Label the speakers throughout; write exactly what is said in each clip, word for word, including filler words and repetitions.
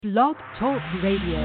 Speaker 1: Blog Talk Radio.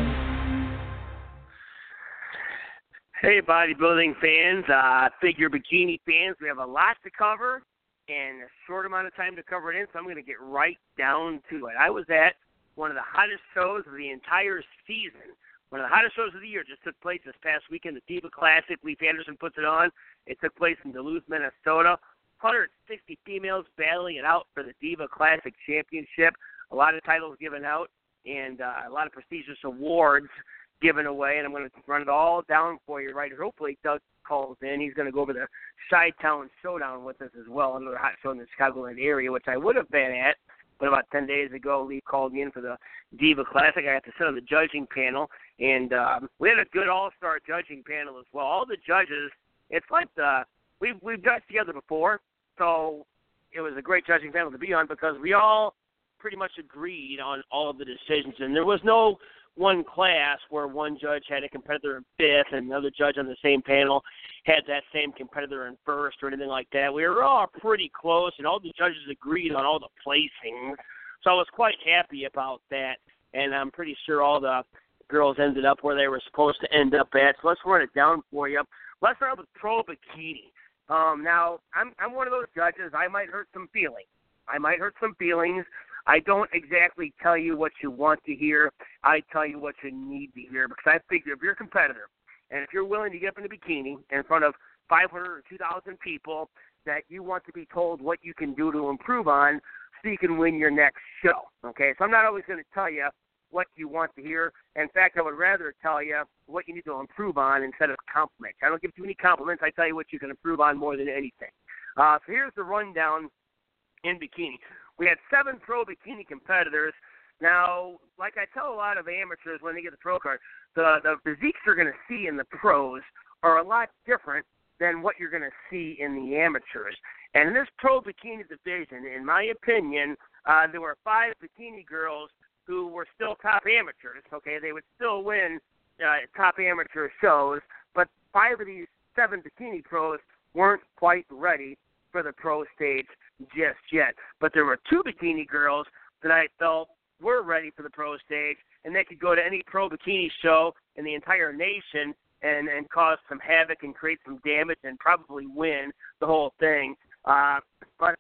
Speaker 2: Hey, bodybuilding fans, uh, figure bikini fans, we have a lot to cover and a short amount of time to cover it in, so I'm going to get right down to it. I was at one of the hottest shows of the entire season. One of the hottest shows of the year just took place this past weekend, the Diva Classic. Leif Anderson puts it on. It took place in Duluth, Minnesota. one hundred sixty females battling it out for the Diva Classic Championship. A lot of titles given out and uh, a lot of prestigious awards given away, and I'm going to run it all down for you right here. Hopefully Doug calls in. He's going to go over the Chi-Town Showdown with us as well, another hot show in the Chicagoland area, which I would have been at, but about ten days ago, Lee called me in for the Diva Classic. I got to sit on the judging panel, and um, we had a good all-star judging panel as well. All the judges, it's like the we've we've judged together before, so it was a great judging panel to be on because we all pretty much agreed on all of the decisions, and there was no one class where one judge had a competitor in fifth and another judge on the same panel had that same competitor in first or anything like that. We were all pretty close, and all the judges agreed on all the placings, so I was quite happy about that, and I'm pretty sure all the girls ended up where they were supposed to end up at, so let's run it down for you. Let's start with Pro Bikini. Um, now, I'm, I'm one of those judges. I might hurt some feelings. I might hurt some feelings. I don't exactly tell you what you want to hear. I tell you what you need to hear because I figure if you're a competitor and if you're willing to get up in a bikini in front of five hundred or two thousand people, that you want to be told what you can do to improve on so you can win your next show. Okay, so I'm not always going to tell you what you want to hear. In fact, I would rather tell you what you need to improve on instead of compliments. I don't give too many compliments. I tell you what you can improve on more than anything. Uh, so here's the rundown in bikini. We had seven pro bikini competitors. Now, like I tell a lot of amateurs when they get the pro card, the, the physiques you're going to see in the pros are a lot different than what you're going to see in the amateurs. And in this pro bikini division, in my opinion, uh, there were five bikini girls who were still top amateurs. Okay, they would still win uh, top amateur shows, but five of these seven bikini pros weren't quite ready for the pro stage just yet. But there were two bikini girls that I felt were ready for the pro stage, and they could go to any pro bikini show in the entire nation and, and cause some havoc and create some damage and probably win the whole thing. Uh, but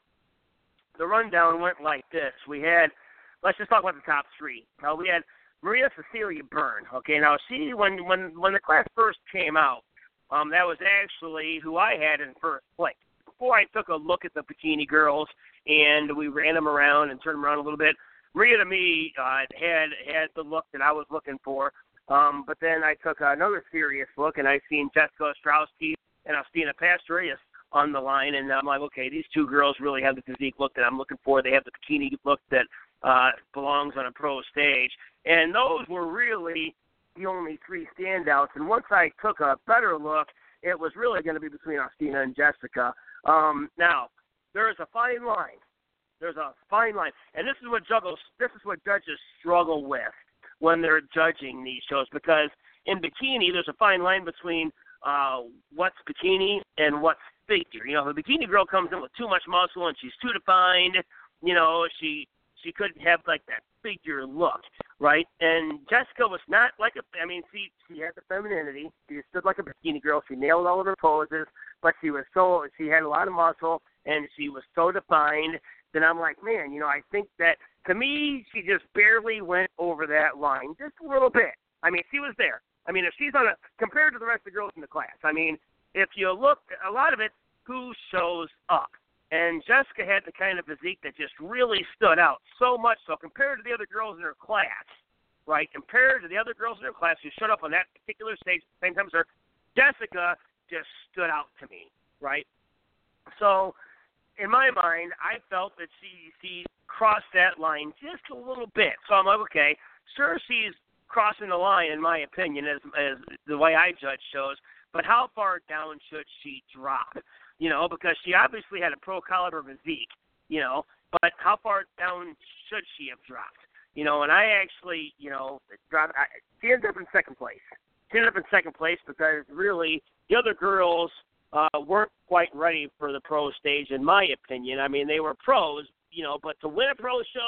Speaker 2: the rundown went like this. We had, let's just talk about the top three. Uh, we had Maria Cecilia Byrne. Okay, now she, when, when, when the class first came out, um, that was actually who I had in first place. Before I took a look at the bikini girls and we ran them around and turned them around a little bit, Maria to me uh, had had the look that I was looking for. Um, but then I took another serious look and I seen Jessica Ostrowski and Austina Pastorius on the line, and I'm like, okay, these two girls really have the physique look that I'm looking for. They have the bikini look that uh, belongs on a pro stage, and those were really the only three standouts. And once I took a better look, it was really going to be between Austina and Jessica. Um, now, there is a fine line. There's a fine line. And this is what juggles, this is what judges struggle with when they're judging these shows, because in bikini, there's a fine line between uh, what's bikini and what's figure. You know, if a bikini girl comes in with too much muscle and she's too defined, you know, she she couldn't have, like, that figure look, right? And Jessica was not like a, I mean, she, she had the femininity. She stood like a bikini girl. She nailed all of her poses, but she was so, she had a lot of muscle, and she was so defined that I'm like, man, you know, I think that, to me, she just barely went over that line, just a little bit. I mean, she was there. I mean, if she's on a, compared to the rest of the girls in the class, I mean, if you look, a lot of it, who shows up? And Jessica had the kind of physique that just really stood out so much so compared to the other girls in her class, right? Compared to the other girls in her class who showed up on that particular stage at the same time as her, Jessica just stood out to me, right? So, in my mind, I felt that she, she crossed that line just a little bit. So I'm like, okay, sure, she's crossing the line, in my opinion, as, as the way I judge shows, but how far down should she drop? You know, because she obviously had a pro caliber physique, you know, but how far down should she have dropped? You know, and I actually, you know, dropped, I, she ended up in second place. She ended up in second place because really the other girls uh, weren't quite ready for the pro stage, in my opinion. I mean, they were pros, you know, but to win a pro show,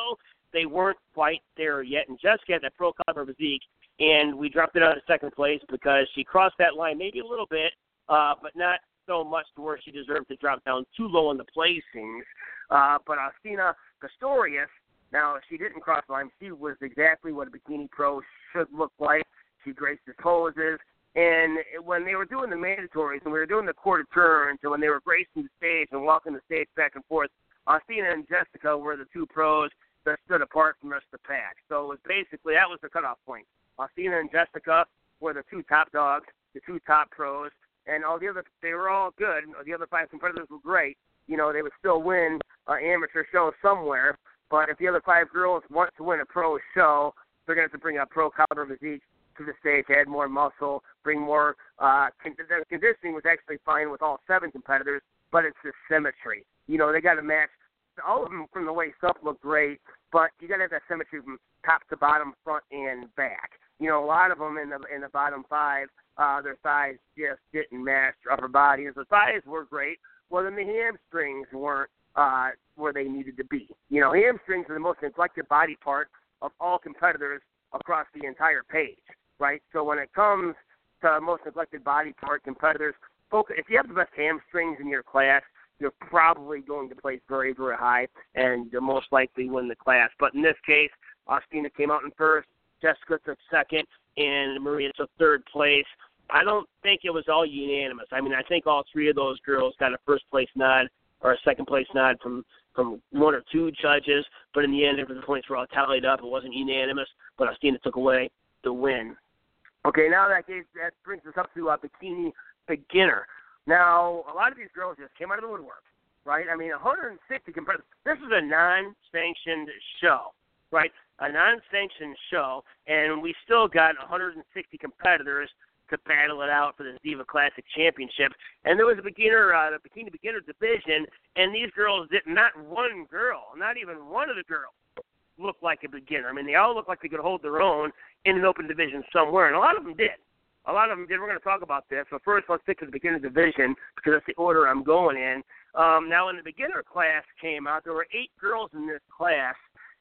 Speaker 2: they weren't quite there yet. And Jessica had that pro caliber physique, and we dropped it out of second place because she crossed that line maybe a little bit, uh, but not so much to where she deserved to drop down too low in the placings. Uh, but Austina Pistorius, now she didn't cross the line. She was exactly what a bikini pro should look like. She graced the poses. And when they were doing the mandatories and we were doing the quarter turns and when they were gracing the stage and walking the stage back and forth, Austina and Jessica were the two pros that stood apart from the rest of the pack. So it was basically, that was the cutoff point. Austina and Jessica were the two top dogs, the two top pros, and all the other, they were all good. The other five competitors were great. You know, they would still win an amateur show somewhere, but if the other five girls want to win a pro show, they're going to have to bring a pro caliber physique to the stage, add more muscle, bring more, uh, con- the conditioning was actually fine with all seven competitors, but it's the symmetry. You know, they got to match, all of them from the waist up look great, but you got to have that symmetry from top to bottom, front and back. You know, a lot of them in the in the bottom five, uh, their thighs just didn't match their upper body. And the thighs were great, well, then the hamstrings weren't uh, where they needed to be. You know, hamstrings are the most neglected body part of all competitors across the entire page, right? So when it comes to most neglected body part competitors, focus, if you have the best hamstrings in your class, you're probably going to place very, very high and you'll most likely win the class. But in this case, Austina came out in first, Jessica took second, and Maria took third place. I don't think it was all unanimous. I mean, I think all three of those girls got a first-place nod or a second-place nod from, from one or two judges, but in the end, the points were all tallied up. It wasn't unanimous, but Austina took away the win. Okay, now that gave, that brings us up to uh, bikini beginner. Now, a lot of these girls just came out of the woodwork, right? I mean, one hundred sixty competitors. This is a non-sanctioned show, right? A non-sanctioned show, and we still got one hundred sixty competitors to battle it out for this Diva Classic Championship. And there was a beginner, uh, the bikini beginner division, and these girls did not one girl, not even one of the girls, look like a beginner. I mean, they all look like they could hold their own in an open division somewhere, and a lot of them did. A lot of them did. We're going to talk about this. So first, let's stick to the beginner division because that's the order I'm going in. Um, now, when the beginner class came out, there were eight girls in this class,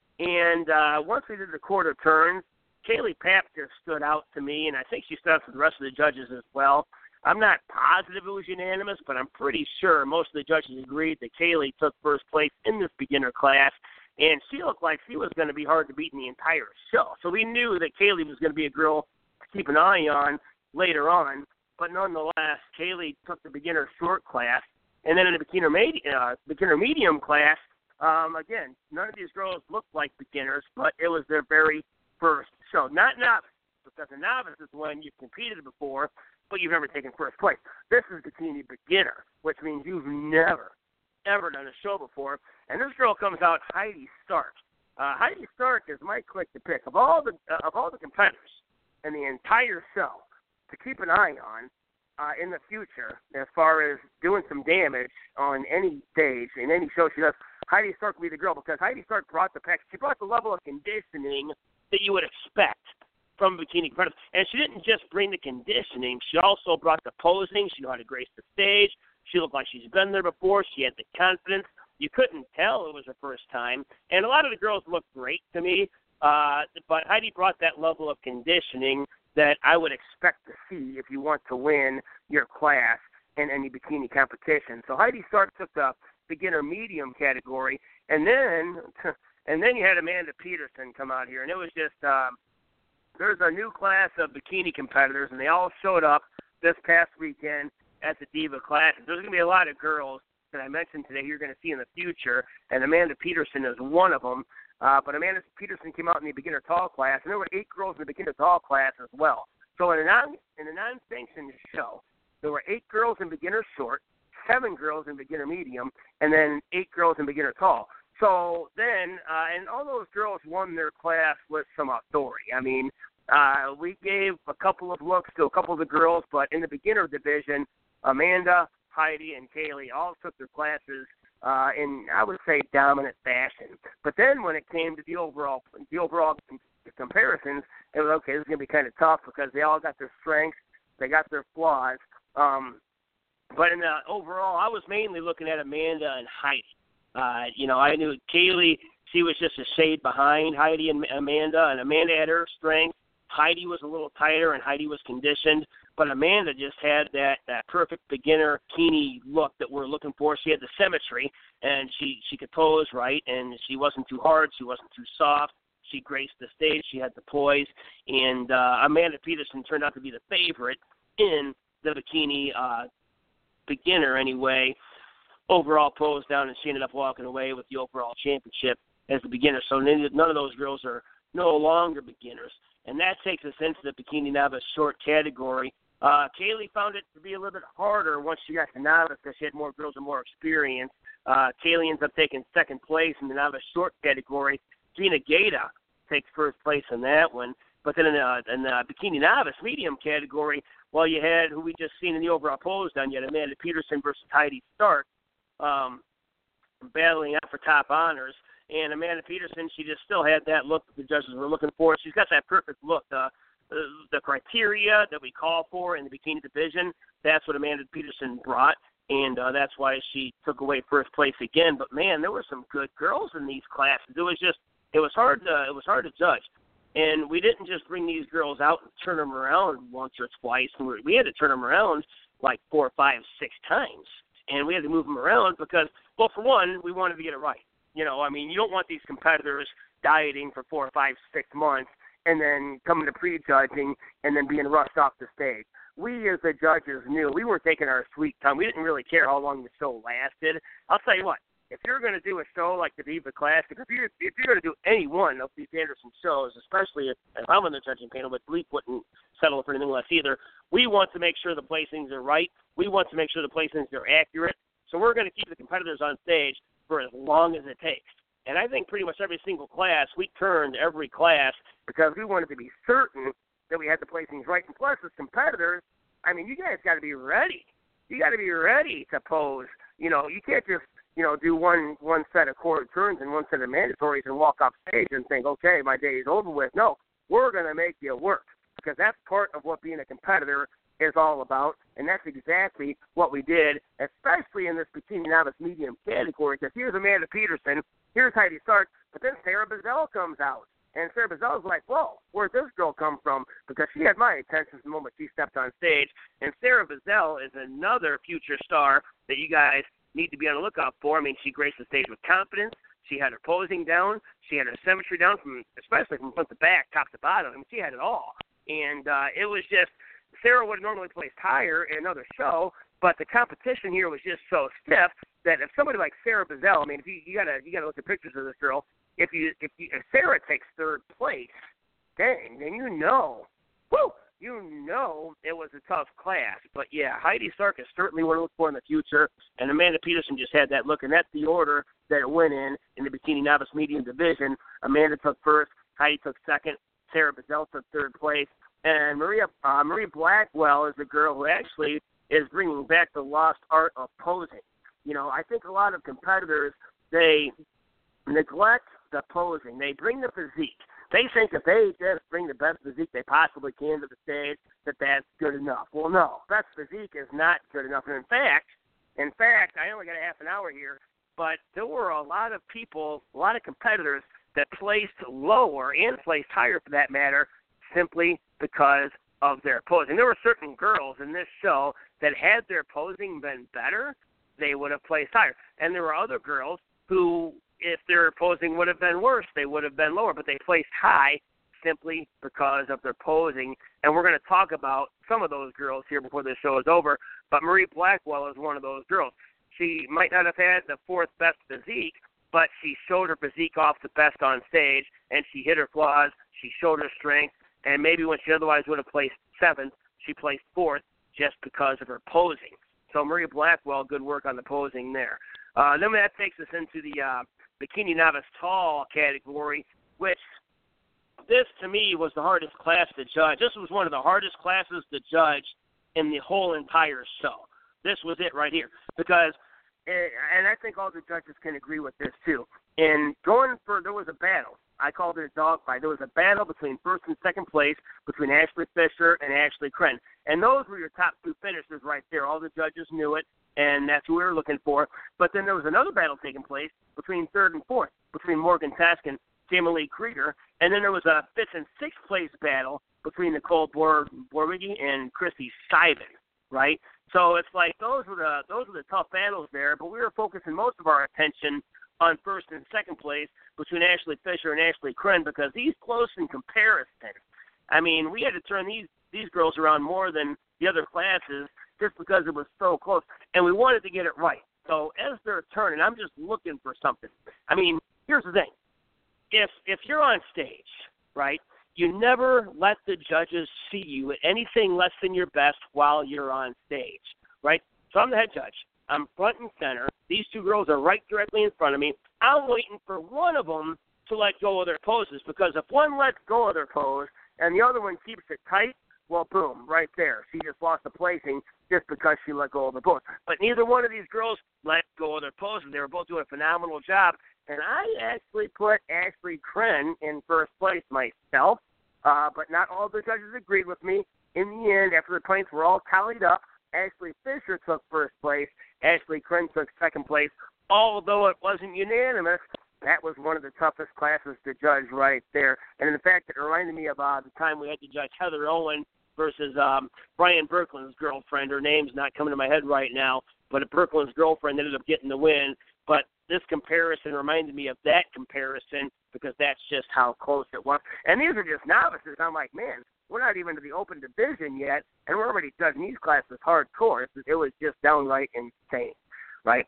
Speaker 2: and uh, once we did the quarter turns, Kaylee Papp just stood out to me, and I think she stood out to the rest of the judges as well. I'm not positive it was unanimous, but I'm pretty sure most of the judges agreed that Kaylee took first place in this beginner class, and she looked like she was going to be hard to beat in the entire show. So we knew that Kaylee was going to be a girl to keep an eye on later on, but nonetheless, Kaylee took the beginner short class, and then in the beginner, med- uh, beginner medium class, um, again, none of these girls looked like beginners, but it was their very first show. Not novice, because a novice is when you've competed before, but you've never taken first place. This is bikini beginner, which means you've never, ever done a show before, and this girl comes out, Heidi Stark. Uh, Heidi Stark is my click to pick. Of all the uh, of all the competitors in the entire show, to keep an eye on uh, in the future as far as doing some damage on any stage, in any show she does, Heidi Stark will be the girl because Heidi Stark brought the pack. She brought the level of conditioning that you would expect from bikini competitors. And she didn't just bring the conditioning. She also brought the posing. She knew how to grace the stage. She looked like she's been there before. She had the confidence. You couldn't tell it was her first time. And a lot of the girls looked great to me, uh, but Heidi brought that level of conditioning that I would expect to see if you want to win your class in any bikini competition. So Heidi Stark took the beginner medium category, and then and then you had Amanda Peterson come out here, and it was just um, there's a new class of bikini competitors, and they all showed up this past weekend at the Diva Classic. There's going to be a lot of girls that I mentioned today you're going to see in the future, and Amanda Peterson is one of them. Uh, but Amanda Peterson came out in the beginner tall class, and there were eight girls in the beginner tall class as well. So in a non in a non-sanctioned show, there were eight girls in beginner short, seven girls in beginner medium, and then eight girls in beginner tall. So then, uh, and all those girls won their class with some authority. I mean, uh, we gave a couple of looks to a couple of the girls, but in the beginner division, Amanda, Heidi, and Kaylee all took their classes uh, in, I would say, dominant fashion. But then when it came to the overall the overall comparisons, it was, okay, this is going to be kind of tough because they all got their strengths, they got their flaws. Um, but in the overall, I was mainly looking at Amanda and Heidi. Uh, you know, I knew Kaylee she was just a shade behind Heidi and Amanda, and Amanda had her strength. Heidi was a little tighter, and Heidi was conditioned. But Amanda just had that, that perfect beginner bikini look that we're looking for. She had the symmetry, and she, she could pose right, and she wasn't too hard. She wasn't too soft. She graced the stage. She had the poise. And uh, Amanda Peterson turned out to be the favorite in the bikini uh, beginner anyway. Overall pose down, and she ended up walking away with the overall championship as the beginner. So none of those girls are no longer beginners. And that takes us into the bikini novice short category. Uh, Kaylee found it to be a little bit harder once she got to novice because she had more girls and more experience. Uh, Kaylee ends up taking second place in the novice short category. Gina Gata takes first place in that one. But then in the, in the bikini novice medium category, well, you had who we just seen in the overall pose down. You had Amanda Peterson versus Heidi Stark um, battling out for top honors. And Amanda Peterson, she just still had that look that the judges were looking for. She's got that perfect look. Uh, the, the criteria that we call for in the bikini division, that's what Amanda Peterson brought, and uh, that's why she took away first place again. But, man, there were some good girls in these classes. It was just – it was hard to it was hard to judge. And we didn't just bring these girls out and turn them around once or twice. We, we had to turn them around like four, five, six times. And we had to move them around because, well, for one, we wanted to get it right. You know, I mean, you don't want these competitors dieting for four, five, six months and then coming to pre-judging and then being rushed off the stage. We, as the judges, knew we were taking our sweet time. We didn't really care how long the show lasted. I'll tell you what, if you're going to do a show like the Diva Classic, if you're, if you're going to do any one of these Anderson shows, especially if, if I'm on the judging panel, but Bleep wouldn't settle for anything less either, we want to make sure the placings are right. We want to make sure the placings are accurate. So we're going to keep the competitors on stage for as long as it takes. And I think pretty much every single class, we turned every class because we wanted to be certain that we had the placings right. And plus, as competitors, I mean, you guys got to be ready. You got to be ready to pose. You know, you can't just, you know, do one one set of core turns and one set of mandatories and walk off stage and think, okay, my day is over with. No, we're going to make you work because that's part of what being a competitor is all about, and that's exactly what we did, especially in this bikini novice medium category, because here's Amanda Peterson, here's Heidi Stark, but then Sarah Bazell comes out, and Sarah Bazell's like, whoa, where'd this girl come from? Because she had my attention the moment she stepped on stage, and Sarah Bazell is another future star that you guys need to be on the lookout for. I mean, she graced the stage with confidence. She had her posing down. She had her symmetry down, from especially from front to back, top to bottom. I mean, she had it all, and uh, it was just, Sarah would have normally placed higher in another show, but the competition here was just so stiff that if somebody like Sarah Bazell, I mean, if you, you gotta you gotta look at pictures of this girl. If you if, you, if Sarah takes third place, dang, then you know, whoo, you know it was a tough class. But yeah, Heidi Stark is certainly one to look for in the future, and Amanda Peterson just had that look, and that's the order that it went in in the bikini novice medium division. Amanda took first, Heidi took second, Sarah Bazell took third place. And Maria uh, Marie Blackwell is a girl who actually is bringing back the lost art of posing. You know, I think a lot of competitors, they neglect the posing. They bring the physique. They think if they just bring the best physique they possibly can to the stage, that that's good enough. Well, no, best physique is not good enough. And in fact, in fact, I only got a half an hour here, but there were a lot of people, a lot of competitors that placed lower and placed higher for that matter, simply because of their posing. There were certain girls in this show that had their posing been better, they would have placed higher. And there were other girls who, if their posing would have been worse, they would have been lower, but they placed high simply because of their posing. And we're going to talk about some of those girls here before this show is over, but Marie Blackwell is one of those girls. She might not have had the fourth best physique, but she showed her physique off the best on stage, and she hit her flaws, she showed her strength, and maybe when she otherwise would have placed seventh, she placed fourth just because of her posing. So Maria Blackwell, good work on the posing there. Uh, then that takes us into the uh, bikini novice tall category, which this to me was the hardest class to judge. This was one of the hardest classes to judge in the whole entire show. This was it right here because, and I think all the judges can agree with this too. And going for, there was a battle I called it a dogfight. There was a battle between first and second place between Ashley Fisher and Ashley Kren. And those were your top two finishers right there. All the judges knew it, and that's who we were looking for. But then there was another battle taking place between third and fourth, between Morgan Task and Jamie Lee Krieger. And then there was a fifth and sixth place battle between Nicole Bor- Borwigi and Chrissy Simon, right? So it's like those were the those were the tough battles there, but we were focusing most of our attention on first and second place between Ashley Fisher and Ashley Kren because he's close in comparison. I mean, we had to turn these, these girls around more than the other classes just because it was so close, and we wanted to get it right. So as they're turning, I'm just looking for something. I mean, here's the thing. If if you're on stage, right, you never let the judges see you at anything less than your best while you're on stage, right? So I'm the head judge. I'm front and center. These two girls are right directly in front of me. I'm waiting for one of them to let go of their poses because if one lets go of their pose and the other one keeps it tight, well, boom, right there. She just lost the placing just because she let go of the pose. But neither one of these girls let go of their poses. They were both doing a phenomenal job. And I actually put Ashley Kren in first place myself, uh, but not all the judges agreed with me. In the end, after the points were all tallied up, Ashley Fisher took first place. Ashley Kren took second place. Although it wasn't unanimous, that was one of the toughest classes to judge right there. And in fact, it reminded me of uh, the time we had to judge Heather Owen versus um, Brian Berkland's girlfriend. Her name's not coming to my head right now, but Berkland's girlfriend ended up getting the win. But this comparison reminded me of that comparison because that's just how close it was. And these are just novices. I'm like, man, we're not even to the open division yet, and we're already judging these classes hardcore. It was just downright insane, right?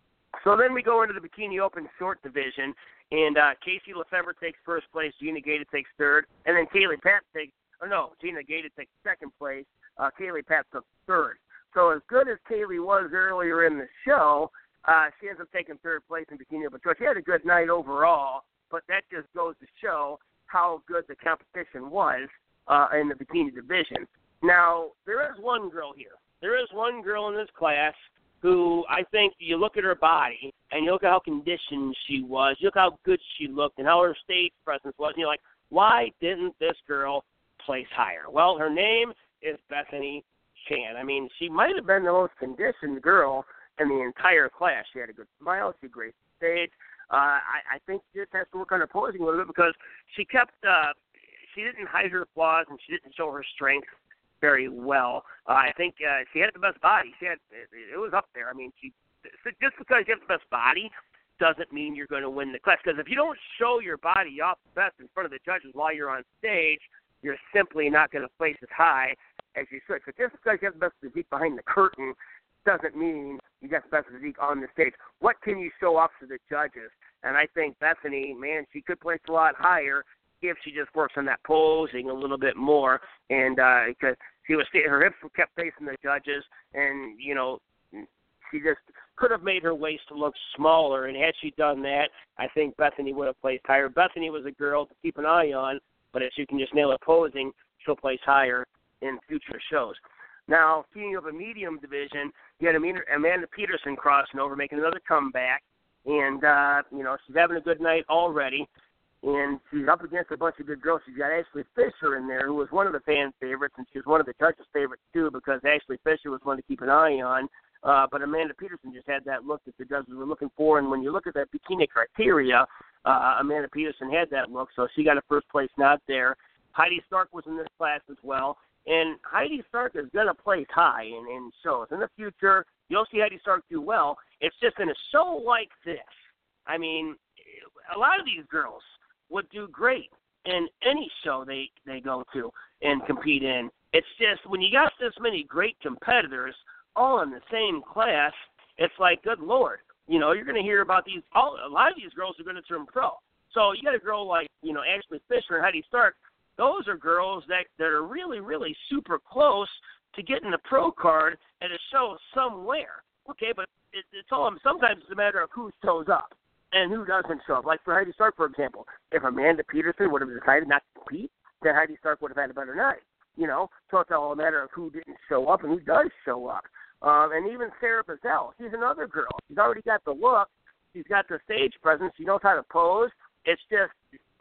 Speaker 2: So then we go into the Bikini Open short division, and uh, Casey Lefebvre takes first place, Gina Gata takes third, and then Kaylee Papp takes, or no, Gina Gata takes second place, uh, Kaylee Papp took third. So as good as Kaylee was earlier in the show, uh, she ends up taking third place in Bikini Open short. She had a good night overall, but that just goes to show how good the competition was uh, in the bikini division. Now, there is one girl here. There is one girl in this class who I think you look at her body and you look at how conditioned she was, you look how good she looked and how her stage presence was, and you're like, why didn't this girl place higher? Well, her name is Bethany Chan. I mean, she might have been the most conditioned girl in the entire class. She had a good smile. She graced the stage. Uh, I, I think she just has to work on her posing a little bit because she kept, uh, she didn't hide her flaws and she didn't show her strength very well. Uh, I think uh, she had the best body. She had it, it was up there. I mean, she just because you have the best body doesn't mean you're going to win the class. Because if you don't show your body off the best in front of the judges while you're on stage, you're simply not going to place as high as you should. So just because you have the best physique behind the curtain doesn't mean you got the best physique on the stage. What can you show off to the judges? And I think Bethany, man, she could place a lot higher if she just works on that posing a little bit more. And uh, because she was, her hips were kept facing the judges, and you know, she just could have made her waist look smaller. And had she done that, I think Bethany would have placed higher. Bethany was a girl to keep an eye on, but if she can just nail her posing, she'll place higher in future shows. Now, speaking of a medium division, you had Amanda Peterson crossing over, making another comeback. And, uh, you know, she's having a good night already. And she's up against a bunch of good girls. She's got Ashley Fisher in there, who was one of the fan favorites, and she was one of the judges' favorites, too, because Ashley Fisher was one to keep an eye on. Uh, but Amanda Peterson just had that look that the judges were looking for. And when you look at that bikini criteria, uh, Amanda Peterson had that look, so she got a first-place nod there. Heidi Stark was in this class as well. And Heidi Stark is going to place high in, in shows. In the future, you'll see Heidi Stark do well. It's just in a show like this. I mean, a lot of these girls would do great in any show they, they go to and compete in. It's just when you got this many great competitors all in the same class, it's like, good Lord. You know, you're going to hear about these, all, a lot of these girls are going to turn pro. So you got a girl like, you know, Ashley Fisher and Heidi Stark. Those are girls that, that are really, really super close to getting a pro card at a show somewhere. Okay, but it, it's all, sometimes it's a matter of who shows up and who doesn't show up. Like for Heidi Stark, for example, if Amanda Peterson would have decided not to compete, then Heidi Stark would have had a better night. You know, so it's all a matter of who didn't show up and who does show up. Um, and even Sarah Bazell, she's another girl. She's already got the look. She's got the stage presence. She knows how to pose. It's just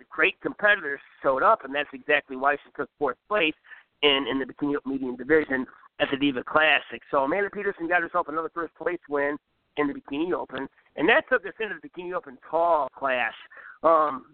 Speaker 2: great competitors showed up, and that's exactly why she took fourth place in, in the Bikini Open Medium Division at the Diva Classic. So Amanda Peterson got herself another first-place win in the Bikini Open, and that took us into the Bikini Open Tall class. Um,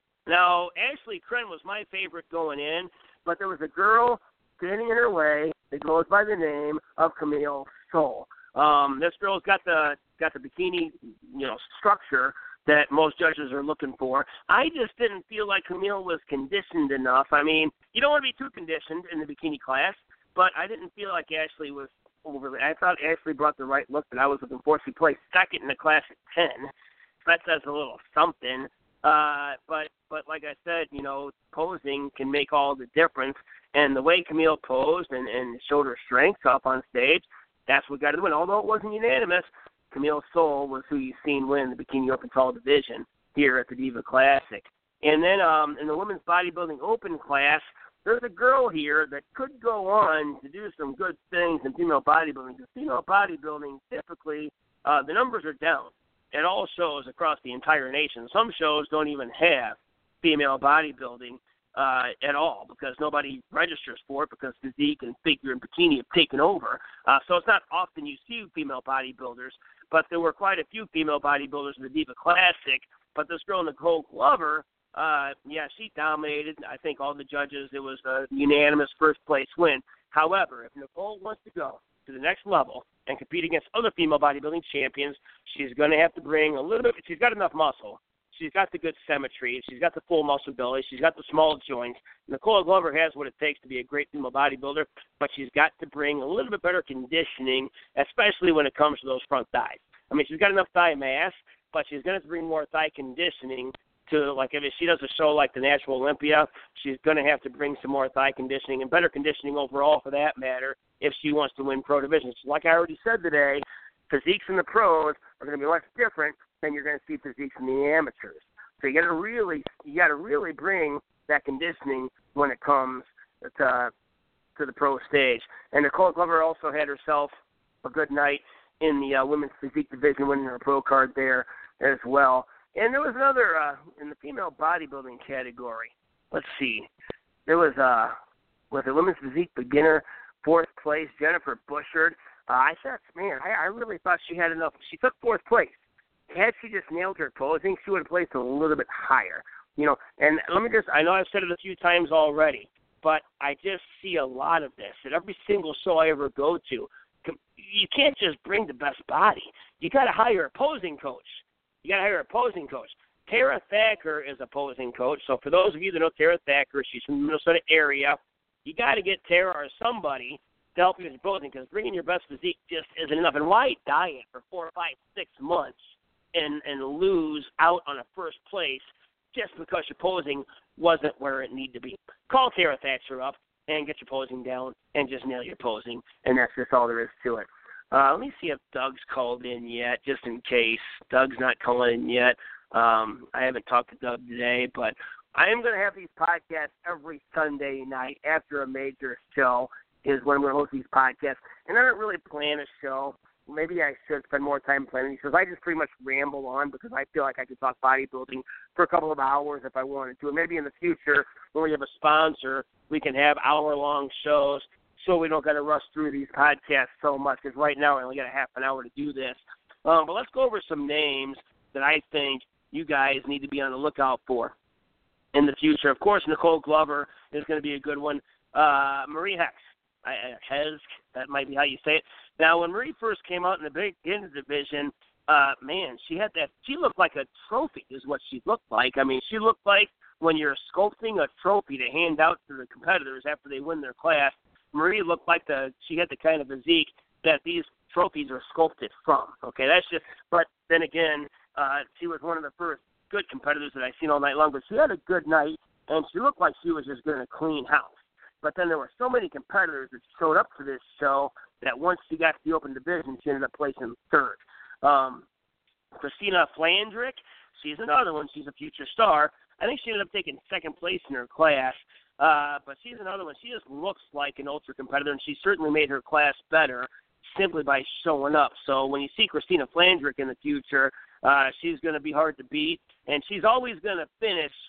Speaker 2: now, Ashley Kren was my favorite going in, but there was a girl standing in her way that goes by the name of Camille Soule. Um, this girl's got the got the bikini, you know, structure that most judges are looking for. I just didn't feel like Camille was conditioned enough. I mean, you don't want to be too conditioned in the bikini class, but I didn't feel like Ashley was overly. I thought Ashley brought the right look that I was looking for. She placed second in the class at ten. So that says a little something. Uh, but but like I said, you know, posing can make all the difference. And the way Camille posed and, and showed her strength up on stage, that's what got her the win. Although it wasn't unanimous, Camille Soule was who you've seen win the Bikini Open Tall Division here at the Diva Classic. And then um, in the Women's Bodybuilding Open class, there's a girl here that could go on to do some good things in female bodybuilding. Because female bodybuilding, typically, uh, the numbers are down at all shows across the entire nation. Some shows don't even have female bodybuilding uh, at all because nobody registers for it because physique and figure and bikini have taken over. Uh, so it's not often you see female bodybuilders, but there were quite a few female bodybuilders in the Diva Classic. But this girl, Nicole Glover, uh, yeah, she dominated. I think all the judges, it was a unanimous first-place win. However, if Nicole wants to go to the next level and compete against other female bodybuilding champions, she's going to have to bring a little bit. She's got enough muscle. She's got the good symmetry. She's got the full muscle belly. She's got the small joints. Nicole Glover has what it takes to be a great female bodybuilder, but she's got to bring a little bit better conditioning, especially when it comes to those front thighs. I mean, she's got enough thigh mass, but she's going to have to bring more thigh conditioning to, like, if she does a show like the Natural Olympia, she's going to have to bring some more thigh conditioning and better conditioning overall, for that matter, if she wants to win pro divisions. Like I already said today, physiques in the pros are going to be much different than you're going to see physiques in the amateurs. So you got to really, you got to really bring that conditioning when it comes to to the pro stage. And Nicole Glover also had herself a good night in the uh, women's physique division, winning her pro card there as well. And there was another uh, in the female bodybuilding category. Let's see, there was uh, with the women's physique beginner, fourth place, Jennifer Bushard. Uh, I thought, man, I, I really thought she had enough. She took fourth place. Had she just nailed her posing, she would have placed a little bit higher. You know, and let me just, I know I've said it a few times already, but I just see a lot of this at every single show I ever go to. You can't just bring the best body. You got to hire a posing coach. You got to hire a posing coach. Tara Thacker is a posing coach. So for those of you that know Tara Thacker, she's from the Minnesota area. You got to get Tara or somebody to help you with your posing, because bringing your best physique just isn't enough. And why diet for four, five, six months and and lose out on a first place just because your posing wasn't where it needed to be? Call Tara Thatcher up and get your posing down and just nail your posing, and that's just all there is to it. Uh, let me see if Doug's called in yet, just in case. Doug's not calling in yet. Um, I haven't talked to Doug today, but I am going to have these podcasts every Sunday night after a major show is when I'm going to host these podcasts. And I don't really plan a show. Maybe I should spend more time planning these, because I just pretty much ramble on because I feel like I could talk bodybuilding for a couple of hours if I wanted to. And maybe in the future, when we have a sponsor, we can have hour-long shows so we don't got to rush through these podcasts so much, because right now I only got a half an hour to do this. Um, but let's go over some names that I think you guys need to be on the lookout for in the future. Of course, Nicole Glover is going to be a good one. Uh, Marie Hex. I, Hez, that might be how you say it. Now, when Marie first came out in the big in division, uh, man, she had that. She looked like a trophy, is what she looked like. I mean, she looked like when you're sculpting a trophy to hand out to the competitors after they win their class. Marie looked like the. She had the kind of physique that these trophies are sculpted from. Okay, that's just. But then again, uh, she was one of the first good competitors that I've seen all night long. But she had a good night, and she looked like she was just going to clean house. But then there were so many competitors that showed up to this show that once she got to the open division, she ended up placing third. Um, Christina Flandrick, she's another one. She's a future star. I think she ended up taking second place in her class. Uh, but she's another one. She just looks like an ultra competitor, and she certainly made her class better simply by showing up. So when you see Christina Flandrick in the future, uh, she's going to be hard to beat, and she's always going to finish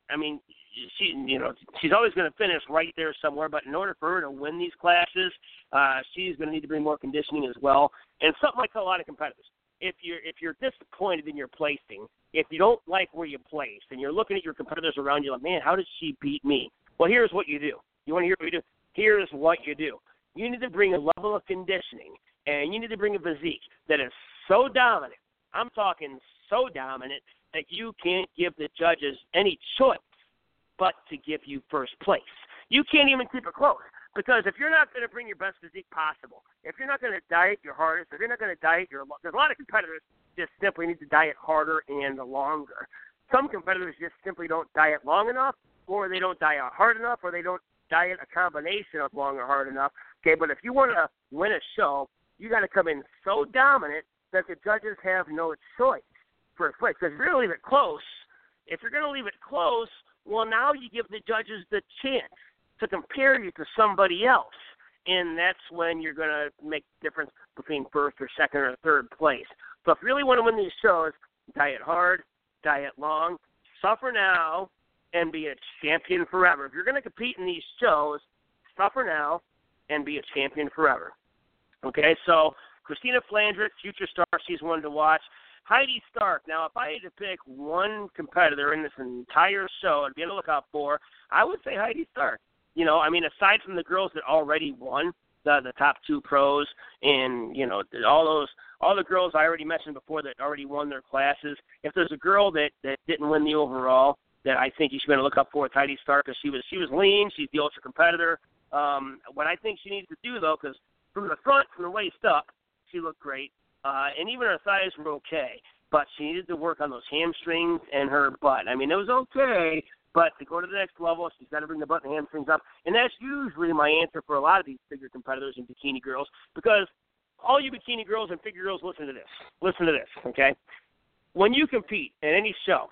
Speaker 2: I mean, she, you know, she's always going to finish right there somewhere. But in order for her to win these classes, uh, she's going to need to bring more conditioning as well. And something like a lot of competitors. If you're if you're disappointed in your placing, if you don't like where you placed, and you're looking at your competitors around you like, man, how did she beat me? Well, here's what you do. You want to hear what you do? Here's what you do. You need to bring a level of conditioning, and you need to bring a physique that is so dominant. I'm talking so dominant that you can't give the judges any choice but to give you first place. You can't even keep it close. Because if you're not going to bring your best physique possible, if you're not going to diet your hardest, if you're not going to diet your – there's a lot of competitors just simply need to diet harder and longer. Some competitors just simply don't diet long enough, or they don't diet hard enough, or they don't diet a combination of long or hard enough. Okay, but if you want to win a show, you got to come in so dominant that the judges have no choice for a place. Because if you're going to leave it close, if you're going to leave it close, well, now you give the judges the chance to compare you to somebody else, and that's when you're going to make the difference between first or second or third place. So if you really want to win these shows, diet hard, diet long, suffer now, and be a champion forever. If you're going to compete in these shows, suffer now and be a champion forever. Okay, so Christina Flandrick, future star, she's one to watch. Heidi Stark. Now, if I had to pick one competitor in this entire show and be on the lookout for, I would say Heidi Stark. You know, I mean, aside from the girls that already won, the the top two pros, and, you know, all those, all the girls I already mentioned before that already won their classes, if there's a girl that, that didn't win the overall that I think you should be on the lookout for, it's Heidi Stark, because she was, she was lean, she's the ultra competitor. Um, what I think she needs to do, though, because from the front, from the waist up, she looked great, uh, and even her thighs were okay, but she needed to work on those hamstrings and her butt. I mean, it was okay, but to go to the next level, she's got to bring the butt and hamstrings up. And that's usually my answer for a lot of these figure competitors and bikini girls, because all you bikini girls and figure girls, listen to this. Listen to this, okay? When you compete in any show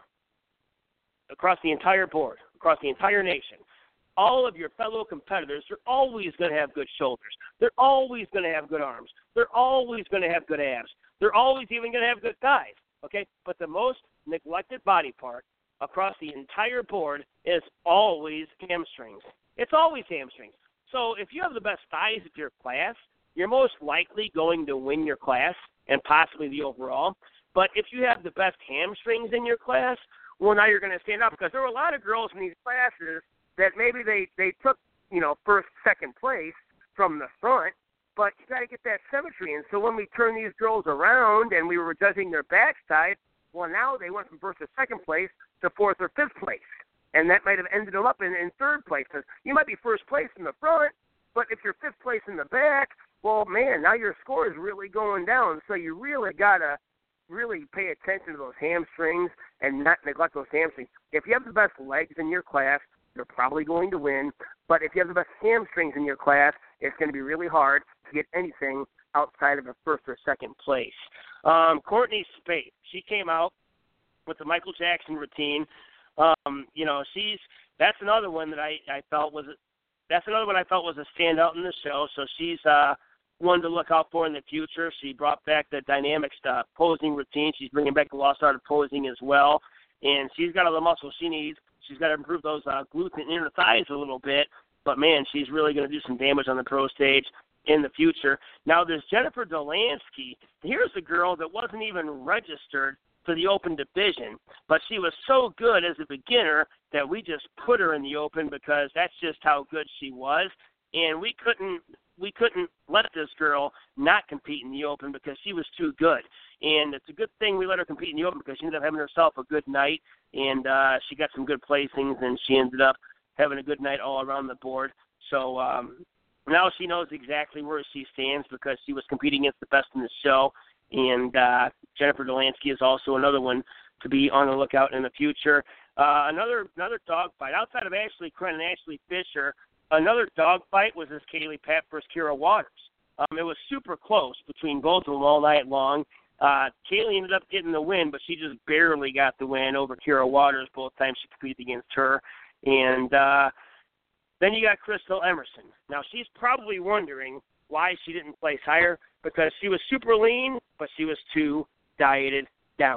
Speaker 2: across the entire board, across the entire nation, all of your fellow competitors are always going to have good shoulders. They're always going to have good arms. They're always going to have good abs. They're always even going to have good thighs, okay? But the most neglected body part across the entire board is always hamstrings. It's always hamstrings. So if you have the best thighs of your class, you're most likely going to win your class and possibly the overall. But if you have the best hamstrings in your class, well, now you're going to stand up, because there were a lot of girls in these classes that maybe they, they took, you know, first, second place from the front, but you got to get that symmetry. And so when we turn these girls around and we were judging their backside, well, now they went from first to second place to fourth or fifth place. And that might have ended them up in, in third place. You might be first place in the front, but if you're fifth place in the back, well, man, now your score is really going down. So you really got to really pay attention to those hamstrings and not neglect those hamstrings. If you have the best legs in your class, you're probably going to win. But if you have the best hamstrings in your class, it's going to be really hard to get anything outside of a first or second place. Um, Courtney Spate, she came out with the Michael Jackson routine. Um, you know, she's that's another one that I, I felt was that's another one I felt was a standout in the show. So she's uh, one to look out for in the future. She brought back the dynamic uh, posing routine. She's bringing back the lost art of posing as well, and she's got all the muscle she needs. She's got to improve those uh, glutes and inner thighs a little bit, but, man, she's really going to do some damage on the pro stage in the future. Now, there's Jennifer Dolansky. Here's a girl that wasn't even registered for the Open division, but she was so good as a beginner that we just put her in the Open because that's just how good she was, and we couldn't we couldn't let this girl not compete in the Open because she was too good. And it's a good thing we let her compete in the Open because she ended up having herself a good night, and uh, she got some good placings, and she ended up having a good night all around the board. So um, now she knows exactly where she stands because she was competing against the best in the show. And uh, Jennifer Dolansky is also another one to be on the lookout in the future. Uh, another another dogfight outside of Ashley Crenn and Ashley Fisher. Another dogfight was this Kaylee Papp versus Kira Waters. Um, it was super close between both of them all night long. Uh, Kaylee ended up getting the win, but she just barely got the win over Kira Waters both times she competed against her. And uh, then you got Crystal Emerson. Now, she's probably wondering why she didn't place higher because she was super lean, but she was too dieted down.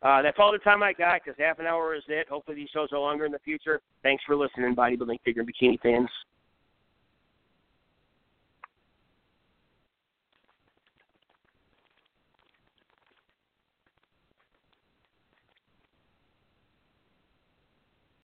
Speaker 2: Uh, that's all the time I got because half an hour is it. Hopefully these shows are longer in the future. Thanks for listening, bodybuilding, figure, and bikini fans.